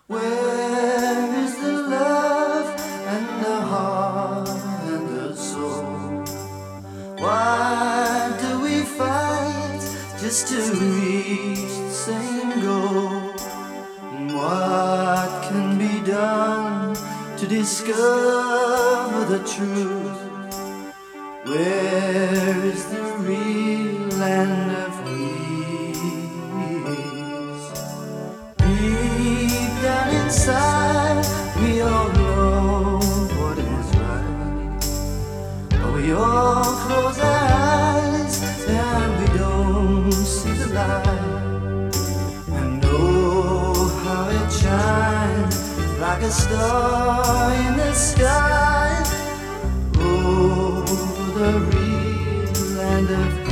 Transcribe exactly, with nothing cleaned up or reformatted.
Where is the love and the heart and the soul? Why do we fight just to reach the same goal? What can be done to discover the truth? Where is the real land of peace? Deep down inside, we all know what is right, but we all close our eyes and we don't see the light. And oh, how it shines like a star in the sky. Oh, the real land of